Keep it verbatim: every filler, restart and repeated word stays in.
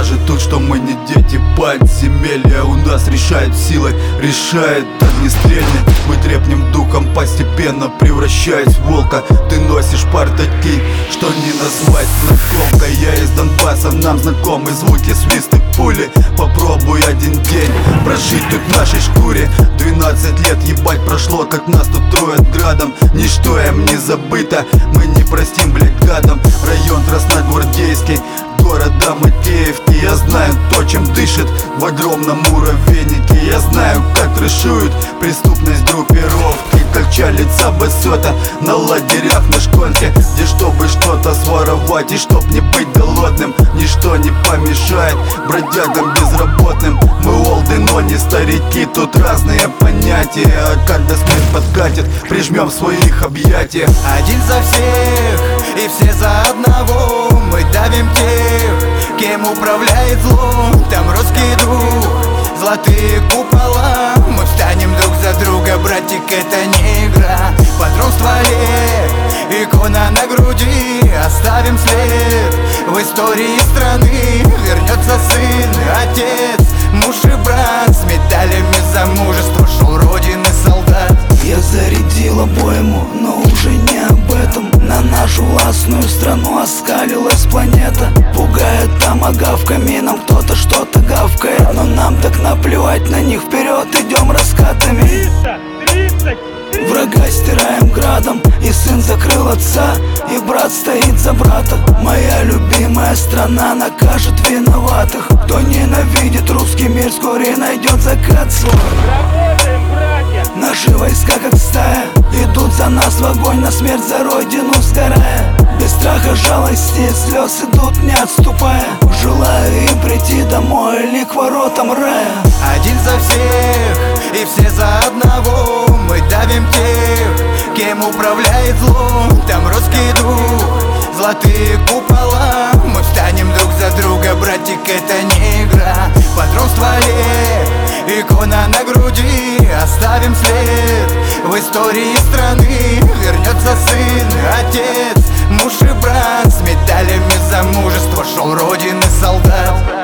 докажет тут, что мы не дети подземелья. У нас решает силой, решает огнестрельный. Мы трепнем духом, постепенно превращаясь в волка. Ты носишь пар такие, что не назвать знакомкой. Я из Донбасса, нам знакомы звуки, свисты пули. Попробуй один день прожить тут в нашей шкуре. Двенадцать лет, ебать, прошло, как нас тут троят градом. Ничто им не забыто, мы не простим, блядь, гадом. Район Красногвардейский, города Макеевки. Я знаю то, чем дышит в огромном муравейнике. Я знаю, как трешуют преступность группировки. Как чалится басета на лагерях на шконке, где чтобы что-то своровать и чтоб не быть голодным, ничто не помешает бродягам безработным. Мы олды, но не старики, тут разные понятия. А когда смерть подкатит, прижмем в своих объятиях. Один за всех и все за одного. Мы давим тех, кем управляет зло. Там русский дух, золотые купола. Мы встанем друг за друга, братик, это не игра. Патрон в стволе, икона на груди. Оставим след в истории страны. Вернется сын, отец, муж и брат. С медалями за мужество шел родины солдат. Я зарядил обойму, но уже не об этом. На нашу властную страну оскалилась планета. Пугает томагавками, нам кто-то что-то гавкает. Но нам так наплевать на них, вперед идем раскатами. Врага стираем градом, и сын закрыл отца, и брат стоит за брата. Моя любимая страна накажет виноватых. Кто ненавидит русский мир, вскоре найдет закат свой. Наши войска как стая идут за нас в огонь, на смерть за родину сгорая. Без страха, жалости и слез идут не отступая. Желаю им прийти домой или к воротам рая. Один за всех и все за одного. Мы давим тех, кем управляет зло. Там русский дух, золотые купола. Мы встанем друг за друга, братик, это не игра. Патрон в стволе, икона на груди. Оставим след в истории страны. Вернется сын, отец, муж и брат. С медалями за мужество шел родины солдат.